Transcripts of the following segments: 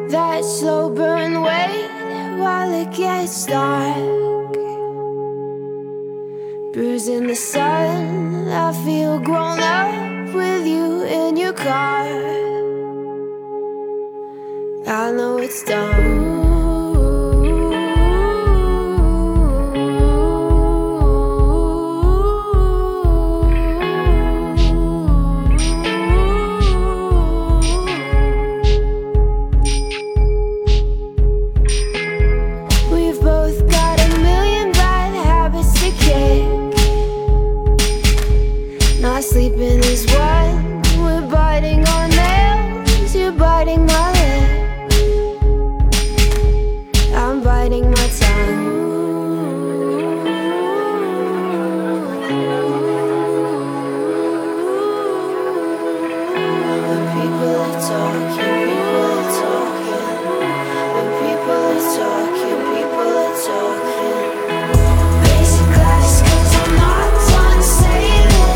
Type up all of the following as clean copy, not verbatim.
That slow burn wait while it gets dark. Bruising the sun, I feel grown up with you in your car. I know it's dumb. Not sleeping is one. We're biting on nails. You're biting my lip. I'm biting my tongue. When people are talking, people are talking. When people are talking, people are talking. Basic class, 'cause I'm not done saying it.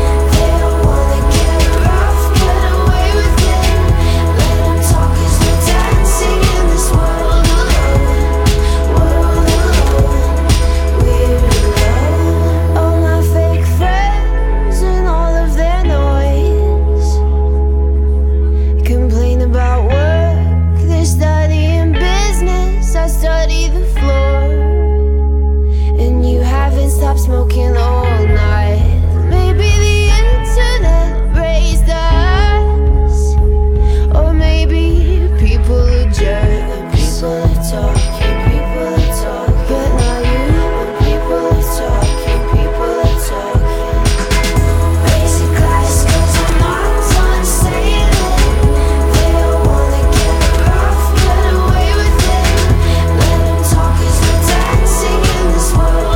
Stop smoking all night. Maybe the internet raised us, or maybe people are jerks. People are talking, people are talking, but not you. When people are talking, people are talking. Basic class, 'cause I'm not done saying it. They don't wanna get rough, get away with it. Let them talk 'cause we're dancing in this world.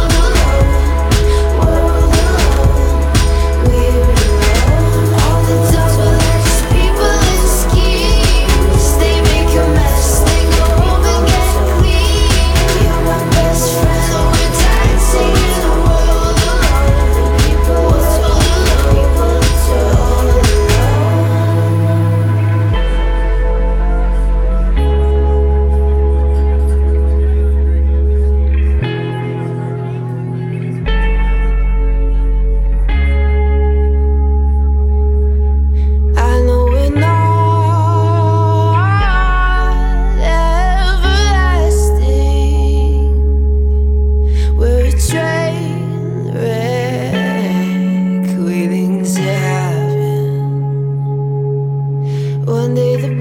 One day the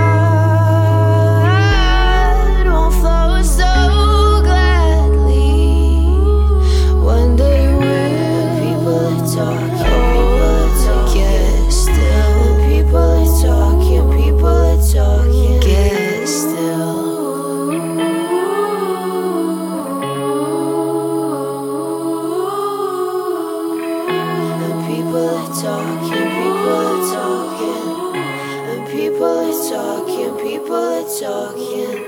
blood won't flow so gladly. One day we'll. People are talking, people are talking. Get still. People are talking, people are talking. Get still. People are talking, people are talking. People are talking, people are talking.